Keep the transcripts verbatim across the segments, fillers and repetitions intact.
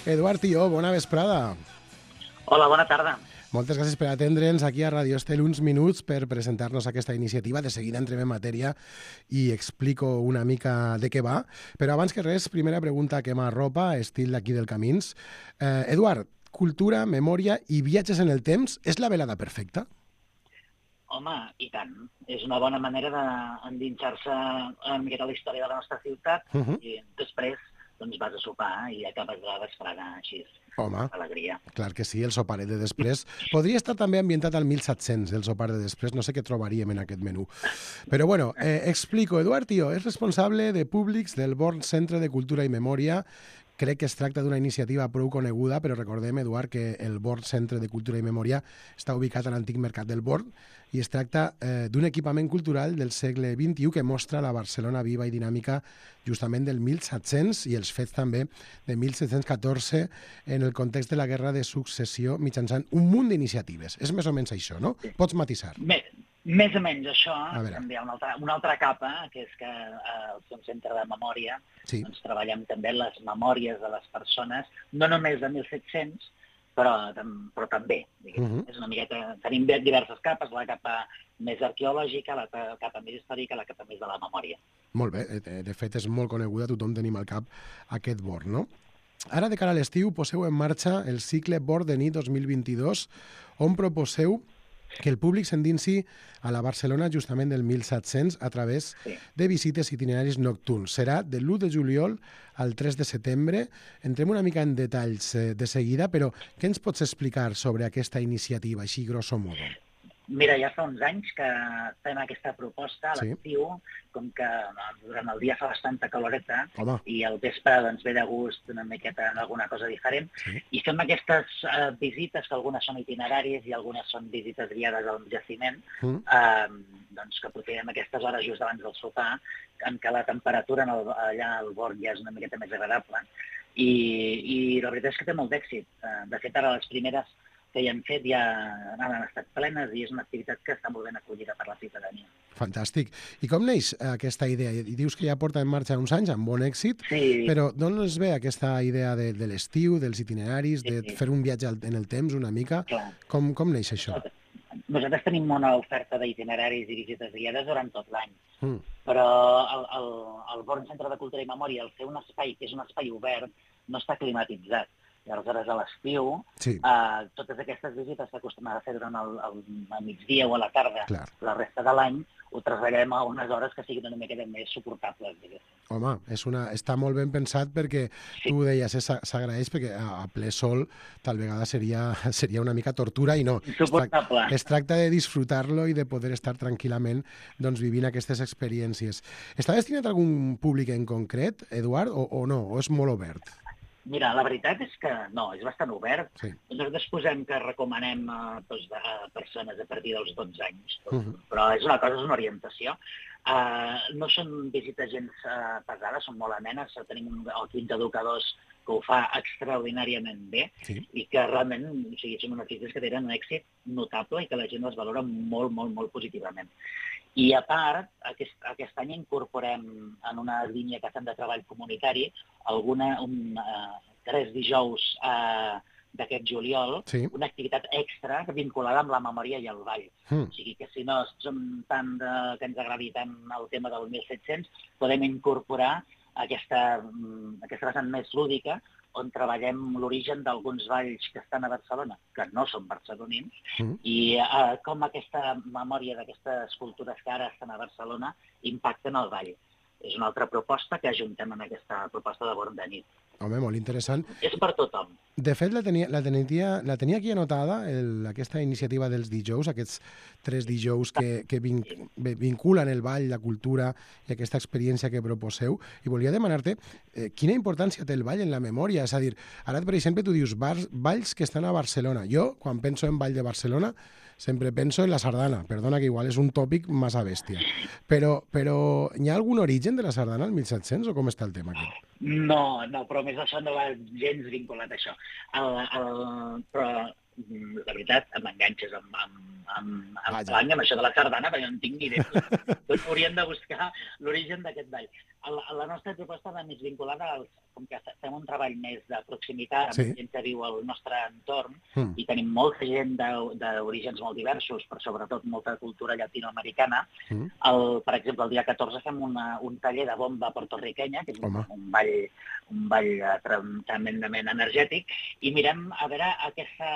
Eduard Tió, bona vesprada. Hola, bona tarda. Moltes gràcies per atendre'ns aquí a Radio Estel uns minuts per presentar-nos aquesta iniciativa. De seguida entrem en matèria i explico una mica de què va. Però abans que res, primera pregunta que m'arropa, estil d'aquí del Camins. Eh, Eduard, cultura, memòria i viatges en el temps és la velada perfecta? Home, i tant. És una bona manera d'endinsar-se una miqueta a la història de la nostra ciutat uh -huh. i després doncs, vas a sopar i acabes la vesprada així. Home, alegria. Clar que sí, el soparet de després. Podria estar també ambientat al mil set-cents, el sopar de després, no sé què trobaríem en aquest menú. Però bueno, eh, explico. Eduard Tió és responsable de públics del Born Centre de Cultura i Memòria. Crec que es tracta d'una iniciativa prou coneguda, però recordem, Eduard, que el Born Centre de Cultura i Memòria està ubicat a l'antic mercat del Born i es tracta eh, d'un equipament cultural del segle vint-i-u que mostra la Barcelona viva i dinàmica justament del mil set-cents i els fets també de mil set-cents catorze en el context de la Guerra de Successió mitjançant un munt d'iniciatives. És més o menys això, no? Sí. Pots matisar. Més, més o menys això. També hi ha una altra, una altra capa, que és que eh, el Centre de Memòria sí. doncs, treballem també les memòries de les persones, no només de mil set-cents, però, però també. Uh -huh. És una miqueta, tenim diverses capes, la capa més arqueològica, la capa més històrica, la capa més de la memòria. Molt bé, de fet és molt coneguda, tothom tenim al cap aquest Born, no? Ara, de cara a l'estiu, poseu en marxa el cicle Born de nit dos mil vint-i-dos, on proposeu que el públic s'endinsi a la Barcelona justament del mil set-cents a través sí. de visites i itineraris nocturns. Serà de l'u de juliol al tres de setembre. Entrem una mica en detalls eh, de seguida, però què ens pots explicar sobre aquesta iniciativa, així grosso modo? Mira, ja fa uns anys que fem aquesta proposta a l'estiu, sí. com que durant el dia fa bastanta caloreta Home. i al vespre doncs, ve de gust una miqueta en alguna cosa diferent, sí. i fem aquestes uh, visites, que algunes són itineraris i algunes són visites guiades al jaciment, mm. uh, doncs, que aprofitem aquestes hores just abans del sopar, en què la temperatura en el, allà al bord ja és una miqueta més agradable, i, i la veritat és que té molt d'èxit. Uh, de fet, ara les primeres que hi han fet ja han estat plenes i és una activitat que està molt ben acollida per la ciutadania. Fantàstic. I com neix aquesta idea? I dius que ja porta en marxa uns anys, amb bon èxit, sí. però d'on es ve aquesta idea de, de l'estiu, dels itineraris, sí, de sí. fer un viatge en el temps una mica? Com, com neix això? Nosaltres, nosaltres tenim una oferta d'itineraris i visites guiades durant tot l'any, mm. però el, el, el Born Centre de Cultura i Memòria, al ser un espai que és un espai obert, no està climatitzat. I aleshores a l'estiu, sí. eh, totes aquestes visites s'acostumen a fer durant el, el, el migdia o a la tarda. Clar. La resta de l'any ho traslladem a unes hores que siguin una miqueta més suportables. Diguéssim. Home, és una, està molt ben pensat perquè sí. tu ho deies, eh, s'agraeix perquè a, a ple sol tal vegada seria, seria una mica tortura i no. Insuportable. Es, tra es tracta de disfrutar-lo i de poder estar tranquil·lament doncs, vivint aquestes experiències. Està destinat a algun públic en concret, Eduard, o, o no? O és molt obert? Mira, la veritat és que no, és bastant obert. Sí. Nosaltres posem que recomanem a, doncs, a persones a partir dels dotze anys, uh -huh. però és una cosa, és una orientació. Uh, no són visites gens uh, pesades, són molt amenes. Tenim un, quinze educadors que ho fa extraordinàriament bé sí. i que realment o sigui, són unes visites que tenen un èxit notable i que la gent les valora molt, molt, molt positivament. I a part, aquest, aquest any incorporem en una línia que fem de treball comunitari alguna, un, uh, tres dijous uh, d'aquest juliol, sí. una activitat extra vinculada amb la memòria i el ball. Mm. O sigui que si no som tant de, que ens agradi tant el tema del mil set-cents, podem incorporar aquesta, aquesta vessant més lúdica on treballem l'origen d'alguns balls que estan a Barcelona, que no són barcelonins, mm. i eh, com aquesta memòria d'aquestes cultures que ara estan a Barcelona impacten el ball. És una altra proposta que ajuntem en aquesta proposta de Born de nit. Home, molt interessant. És per tothom. De fet, la tenia, la tenia, la tenia aquí anotada, el, aquesta iniciativa dels dijous, aquests tres dijous que, que vin, vinculen el ball, la cultura i aquesta experiència que proposeu. I volia demanar-te eh, quina importància té el ball en la memòria. És a dir, ara, per exemple, tu dius bars, balls que estan a Barcelona. Jo, quan penso en ball de Barcelona, sempre penso en la sardana. Perdona, que igual és un tòpic massa bèstia. Però, però hi ha algun origen de la sardana al mil set-cents o com està el tema aquí? No, no, però més això no va gens vinculat a això. El, el, però la veritat, m'enganxes amb, amb, amb, amb blanc, amb això de la sardana, perquè no en tinc ni idea. Tots hauríem de buscar l'origen d'aquest ball. La, la nostra proposta va més vinculada als, com que fem un treball més de proximitat, amb sí. gent que viu al nostre entorn, mm. i tenim molta gent d'orígens molt diversos, però sobretot molta cultura llatinoamericana. Mm. El, per exemple, el dia catorze fem una, un taller de bomba portorriquenya, que és un, un ball, un ball tremendament energètic, i mirem a veure aquesta,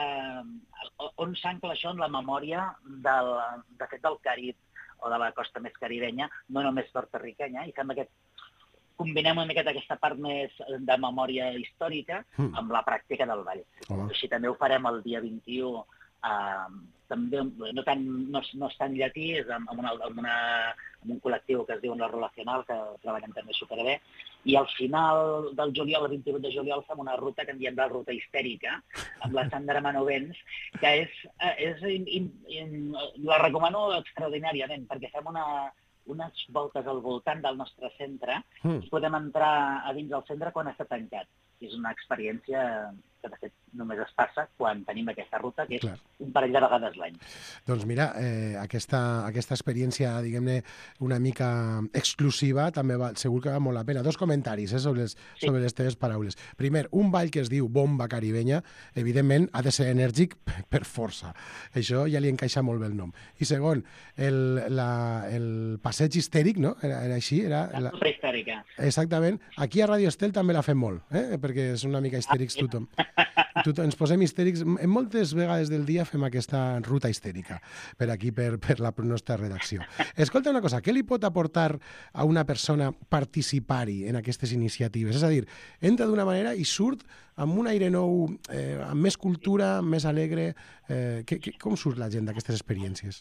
on s'ancla això en la memòria del, de fet, del Carib, o de la costa més caribenya, no només portorriquenya, i fem aquest combinem una miqueta aquesta part més de memòria històrica mm. amb la pràctica del ball. Oh. Així també ho farem el dia vint-i-u, eh, també no, tan, no, no és tan llatí, és amb, amb, una, amb, una, amb un col·lectiu que es diu La Relacional, que treballem també superbé, i al final del juliol, el vint-i-vuit de juliol, fem una ruta que en diem la ruta histèrica, amb la Sandra Manovens, que és, és in, in, in, la recomano extraordinàriament, perquè fem una... unes voltes al voltant del nostre centre mm. i podem entrar a dins del centre quan està tancat. És una experiència que, de fet, només es passa quan tenim aquesta ruta, que és Clar. un parell de vegades l'any. Doncs mira, eh, aquesta, aquesta experiència, diguem-ne, una mica exclusiva, també va, segur que val molt la pena. Dos comentaris eh, sobre, les, sí. sobre les teves paraules. Primer, un ball que es diu bomba caribenya, evidentment, ha de ser enèrgic per força. Això ja li encaixa molt bé el nom. I segon, el, la, el passeig histèric, no? Era, era així? Era, la ruta histèrica. Exactament. Aquí a Radio Estel també la fem molt, eh? perquè és una mica histèrics ah, tothom. tothom. Ens posem histèrics. En moltes vegades del dia fem aquesta ruta histèrica per aquí, per, per la nostra redacció. Escolta una cosa, què li pot aportar a una persona participar-hi en aquestes iniciatives? És a dir, entra d'una manera i surt amb un aire nou, eh, amb més cultura, més alegre. Eh, que, que, com surt la gent d'aquestes experiències?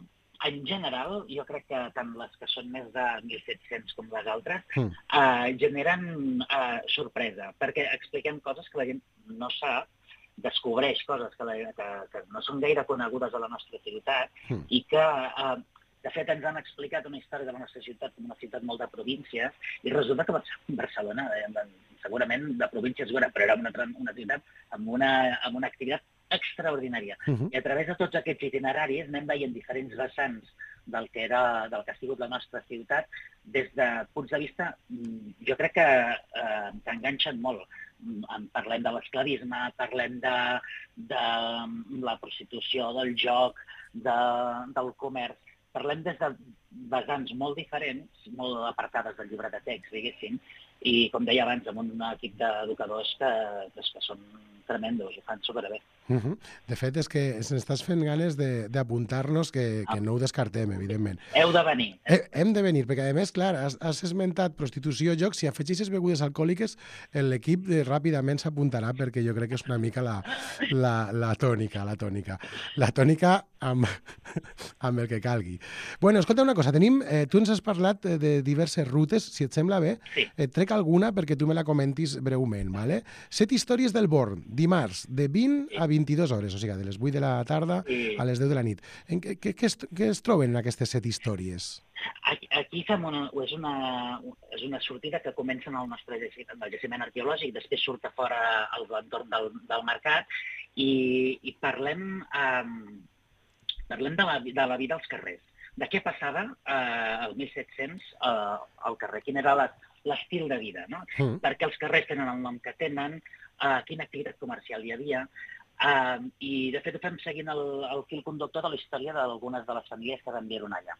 En general, jo crec que tant les que són més de mil set-cents com les altres mm. eh, generen eh, sorpresa, perquè expliquem coses que la gent no sap, descobreix coses que, la, que, que no són gaire conegudes a la nostra ciutat mm. i que, eh, de fet, ens han explicat una història de la nostra ciutat com una ciutat molt de províncies i resulta que Barcelona, eh, segurament de províncies, però era una, una ciutat amb una, amb una activitat extraordinària. Uh-huh. I a través de tots aquests itineraris anem veient diferents vessants del que, era, del que ha sigut la nostra ciutat des de punts de vista, jo crec que, eh, que enganxen molt. Parlem de l'esclavisme, parlem de, de la prostitució, del joc, de, del comerç. Parlem des de vessants molt diferents, molt apartades del llibre de text, diguéssim, i, com deia abans, amb un equip d'educadors que, que són tremendos, ho fan superbé. Uh-huh. De fet, és que s'estàs fent ganes d'apuntar-nos, que, que no ho descartem, evidentment. Heu de venir. Eh, hem de venir, perquè, a més, clar, has, has esmentat prostitució, joc, si afegeixes begudes alcohòliques, l'equip ràpidament s'apuntarà, perquè jo crec que és una mica la, la, la tònica, la tònica. La tònica amb, amb el que calgui. Bueno, escolta una cosa, tenim, eh, tu ens has parlat de diverses rutes, si et sembla bé, sí. et trec alguna perquè tu me la comentis breument, vale? Set històries del Born, dimarts, de vint sí. a vint-i-dues hores, o sigui, de les vuit de la tarda sí. a les deu de la nit. En què, què, què, es, què es troben en aquestes set històries? Aquí, aquí fem una, és, una, és una sortida que comença en el nostre jaciment, el jaciment arqueològic, després surt a fora al entorn del, del mercat i, i parlem, eh, parlem de, la, de la vida als carrers. De què passava eh, el mil set-cents eh, al carrer, quin era l'estil de vida, no? Mm. Perquè els carrers tenen el nom que tenen, eh, quina activitat comercial hi havia, eh, i de fet ho fem seguint el, el fil conductor de la història d'algunes de les famílies que van viure allà.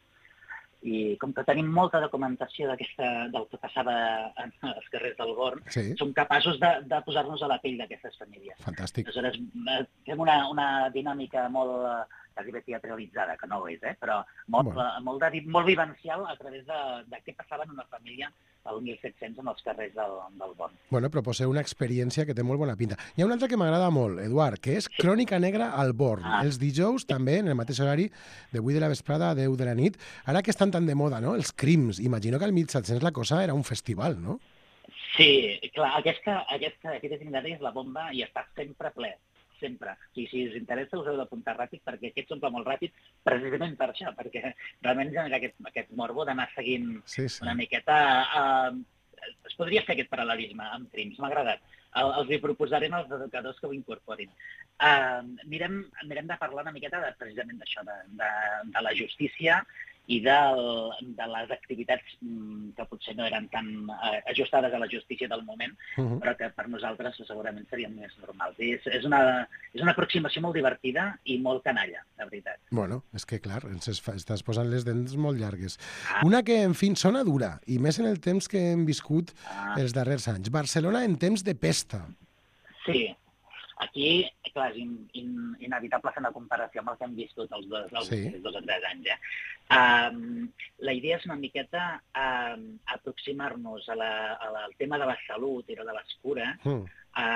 I com que tenim molta documentació del que passava en els carrers del Born, sí. som capaços de, de posar-nos a la pell d'aquestes famílies. Fantàstic. Aleshores, fem una, una dinàmica molt, quasi bé teatralitzada, que no ho és, eh? però molt, bueno. molt, de, molt vivencial a través de, de què passava en una família el mil set-cents en els carrers del, del Born. Bueno, proposeu una experiència que té molt bona pinta. Hi ha una altra que m'agrada molt, Eduard, que és Crònica Negra al Born. Ah. Els dijous també, en el mateix horari, de vuit de la vesprada a deu de la nit. Ara que estan tan de moda, no?, els crims. Imagino que al mil set-cents la cosa era un festival, no? Sí, clar, aquesta, aquesta, aquest itinerari és la bomba i està sempre ple. Sempre. I si us interessa us heu d'apuntar ràpid perquè aquest s'omple molt ràpid precisament per això, perquè realment genera aquest, aquest morbo d'anar seguint sí, sí. una miqueta... Uh, es podria fer aquest paral·lelisme amb crims, m'ha agradat. els hi proposarem als educadors que ho incorporin. Uh, mirem, mirem de parlar una miqueta de, precisament d'això, de, de, de la justícia i de, de les activitats que potser no eren tan uh, ajustades a la justícia del moment, uh-huh. però que per nosaltres segurament serien més normals. I és, és, una, és una aproximació molt divertida i molt canalla, de veritat. Bueno, és que clar, ens estàs posant les dents molt llargues. Ah. Una que, en fi, sona dura, i més en el temps que hem viscut ah. els darrers anys. Barcelona en temps de pesta. Sí. Aquí, clar, és in, in, inevitable fer una comparació amb el que hem viscut els dos, els sí. dos o tres anys. Eh? Um, la idea és una miqueta um, aproximar-nos a la, a la, al tema de la salut i de les cures mm.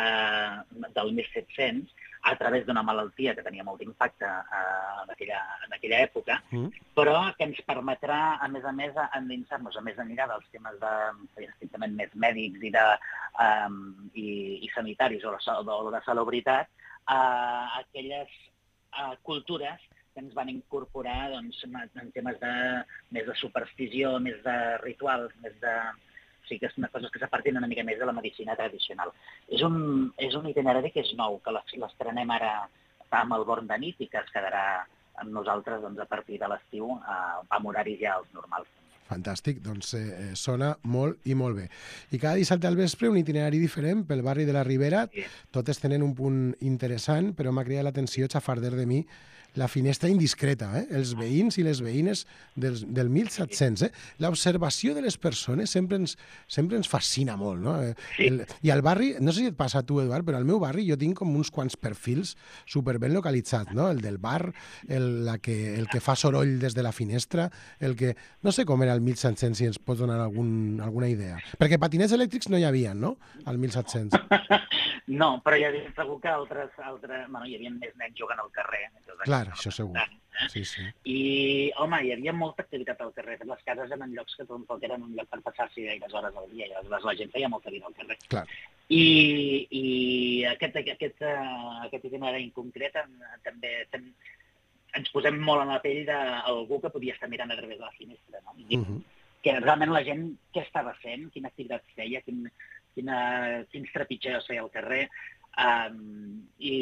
uh, del mil set-cents a través d'una malaltia que tenia molt d'impacte uh, en, aquella, en aquella època, mm. però que ens permetrà, a més a més, endinsar-nos a més enllà dels temes de, estrictament més mèdics i, de, um, i, i sanitaris o de, o de salubritat, a uh, aquelles uh, cultures que ens van incorporar doncs, en temes de, més de superstició, més de rituals, més de... O sigui, que és coses que s'apartin una mica més de la medicina tradicional. És un, és un itinerari que és nou, que l'estrenem ara amb el Born de nit i que es quedarà amb nosaltres doncs, a partir de l'estiu eh, amb horaris ja els normals. Fantàstic, doncs eh, sona molt i molt bé. I cada dissabte al vespre un itinerari diferent pel barri de la Ribera, sí. Totes tenen un punt interessant, però m'ha cridat l'atenció xafarder de mi la finestra indiscreta, eh? Els veïns i les veïnes del, del mil set-cents. Eh? L'observació de les persones sempre ens, sempre ens fascina molt, no? Sí. El, I al barri, no sé si et passa a tu, Eduard, però al meu barri jo tinc com uns quants perfils superben localitzats, no? El del bar, el, la que, el que fa soroll des de la finestra, el que... No sé com era el mil set-cents, si ens pots donar algun, alguna idea. Perquè patinets elèctrics no hi havia, no? Al mil set-cents. No, però hi havia segur que altres... altres bueno, hi havia més nens jugant al carrer. Clar, això segur. Eh? Sí, sí. I, home, hi havia molta activitat al carrer. Les cases eren llocs que tampoc eren un lloc per passar-s'hi gaires hores al dia. I aleshores la gent feia molta vida al carrer. Clar. I, i aquest, aquest, aquest itinerari en concret també ten, ens posem molt en la pell d'algú que podia estar mirant a través de la finestra. No? I, uh-huh. Que realment la gent què estava fent, quina activitat feia, quin, quina, quins trepitgeos feia al carrer. Um, I...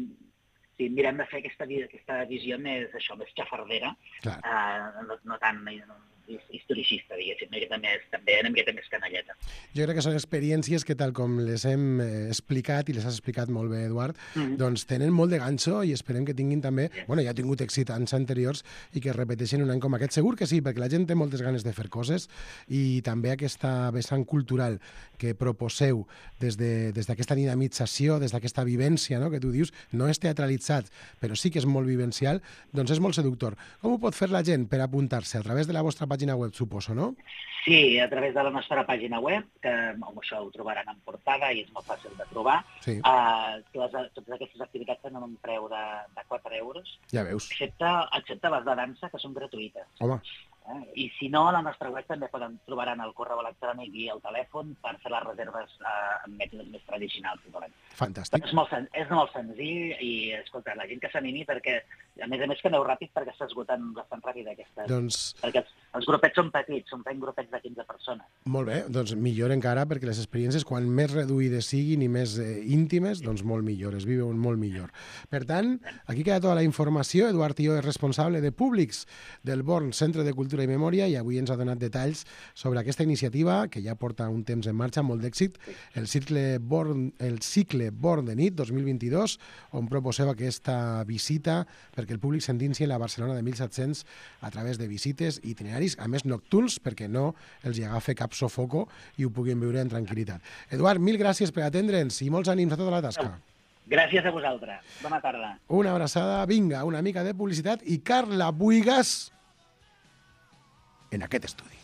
Sí, mirem de fer aquesta, aquesta visió més, això, més xafardera, uh, no, no tant no, historicista, diguéssim, una miqueta més, també una miqueta més canalleta. Jo crec que són experiències que, tal com les hem explicat, i les has explicat molt bé, Eduard, mm-hmm. doncs tenen molt de ganxo i esperem que tinguin també, sí. bueno, ja ha tingut èxit anys anteriors i que es repeteixen un any com aquest. Segur que sí, perquè la gent té moltes ganes de fer coses i també aquesta vessant cultural que proposeu des de, des d'aquesta dinamització, des d'aquesta vivència, no?, que tu dius, no és teatralitzat, però sí que és molt vivencial, doncs és molt seductor. Com ho pot fer la gent per apuntar-se? A través de la vostra pàgina web, suposo, no? Sí, a través de la nostra pàgina web, que amb això ho trobaran en portada i és molt fàcil de trobar. Sí. Uh, les, totes aquestes activitats tenen un preu de, de quatre euros. Ja veus. Excepte, excepte les de dansa, que són gratuïtes. Home. Eh? I si no, a la nostra web també poden trobaran el correu electrònic i el telèfon per fer les reserves eh, amb mètodes més tradicionals. Fantàstic. És molt, sen és molt senzill i, escolta, la gent que s'animi perquè, a més a més, que aneu ràpid perquè s'esgoten bastant ràpid aquestes. Doncs... Perquè els, els grupets són petits, són fent grupets de quinze persones. Molt bé, doncs millor encara perquè les experiències, quan més reduïdes siguin i més eh, íntimes, doncs molt millor, es viuen molt millor. Per tant, aquí queda tota la informació. Eduard Tió és responsable de públics del Born Centre de Cultura i Memòria i avui ens ha donat detalls sobre aquesta iniciativa que ja porta un temps en marxa, molt d'èxit, el cicle Born, el cicle Born de nit dos mil vint-i-dos, on proposeu aquesta visita perquè el públic s'endinsi en la Barcelona de mil set-cents a través de visites i itineraris, a més nocturns, perquè no els hi agafa cap sofoco i ho puguin viure en tranquil·litat. Eduard, mil gràcies per atendre'ns i molts ànims a tota la tasca. Gràcies a vosaltres. Bona tarda. Una abraçada. Vinga, una mica de publicitat i Carla Buigas en aquest estudi.